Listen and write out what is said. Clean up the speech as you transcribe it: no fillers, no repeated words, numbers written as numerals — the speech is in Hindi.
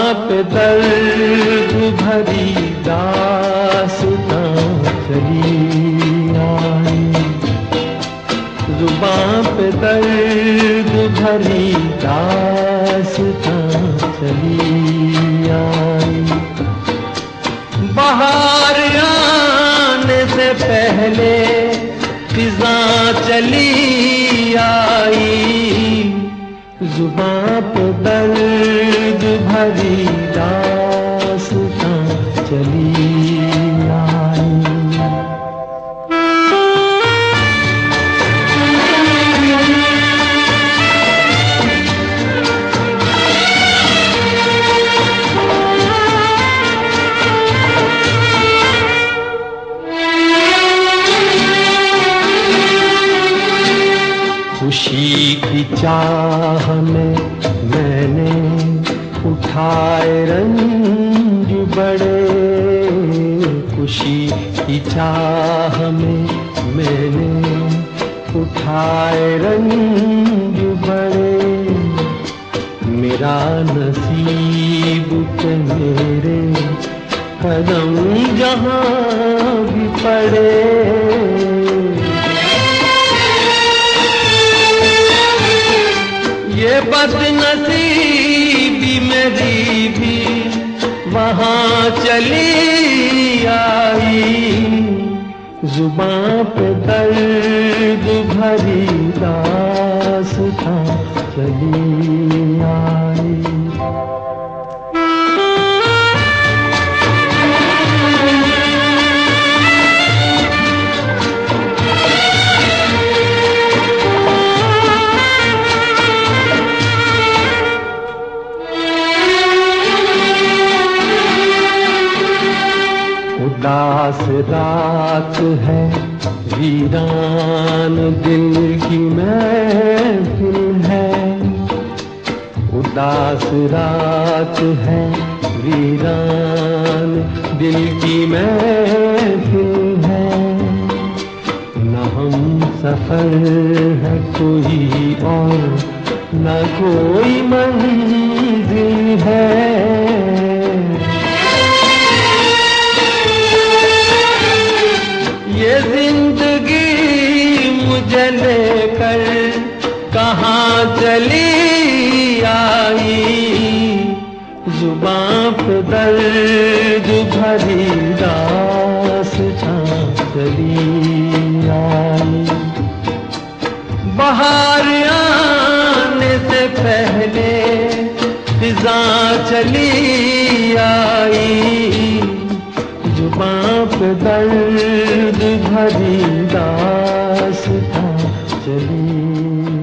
पे दर्द भरी दास्तां चली आई, जुबां पे दर्द भरी दास्तां चली आई। बहार आने से पहले फिज़ां चली आई, जुबां पे दर्द भरी दास्तां चली आई। खुशी की चाह में मैंने उठाए रंज बड़े, खुशी की चाह में मैंने उठाए रंज बड़े। मेरा नसीब के मेरे कदम जहाँ भी पड़े, ये बदनसीबी मेरी भी वहाँ चली आई, जुबां पे दर्द भरी दास्तां चली आई। उदास रात है, वीरान दिल की महफिल है, उदास रात है, वीरान दिल की महफिल है। न हम सफर है कोई और न कोई मंजिल है, ये जिंदगी मुझे लेकर कहाँ चली आई, जुबां पे दर्द भरी दास्तां चली आई। बहार आने से पहले फिज़ां चली आई, जुबां पे दर्द भरी दास्तां चली।